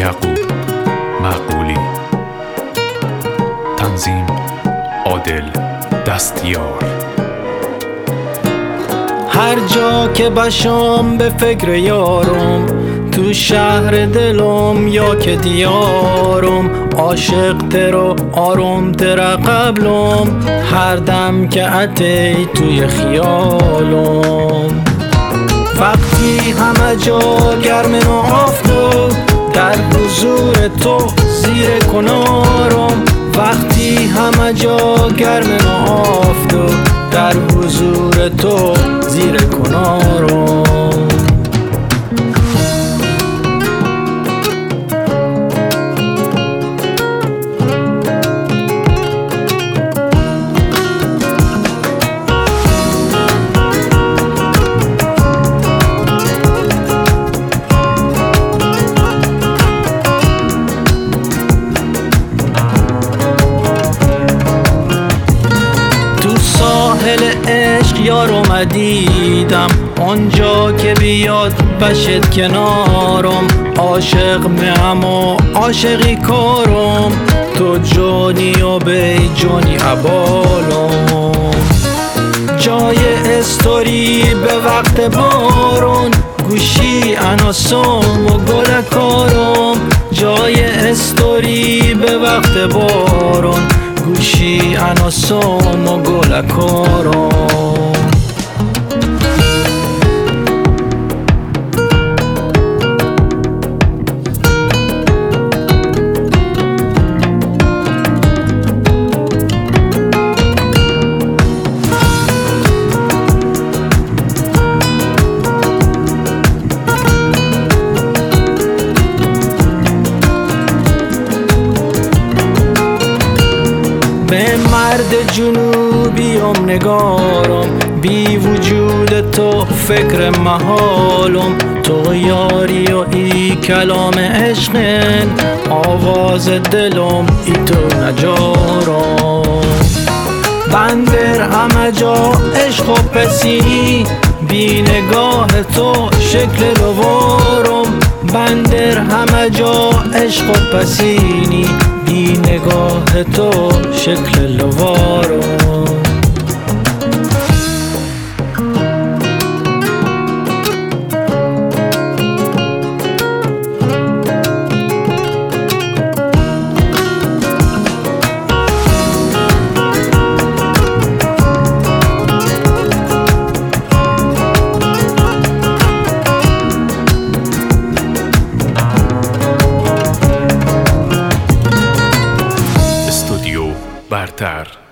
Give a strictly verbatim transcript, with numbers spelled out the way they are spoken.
یعقوب معقولی. تنظیم عادل دستیار. هر جا که باشم به فکر یارم، تو شهر دلم یا که دیارم، عاشق ترا آروم ترا قبلم، هر دم که عتی توی خیالم. وقتی همه جا گرم و آفتاب، در حضور تو زیر کنارم. وقتی همه جا گرم و آفتاب، در حضور تو زیر کنارم. ساحل عشق یارم دیدم، آنجا که بیاد بشد کنارم. عاشق میم و عاشقی کارم، تو جانی و بی جانی عبالم. جای استوری به وقت بارون، گوشی اناسم و گل کارم. جای استوری به وقت بارون، گوشی اناسم و گل کارم. به مرد جنوبیم نگارم، بی وجود تو فکر محالم. تو یاری و ای کلام عشقن، آواز دلم ای تو نجارم. بندر همه جا عشق و پسینی، بی نگاه تو شکل لوارم. بندر همه جا عشق و پسینی، بی نگاه تو شکل لوارم. برتر.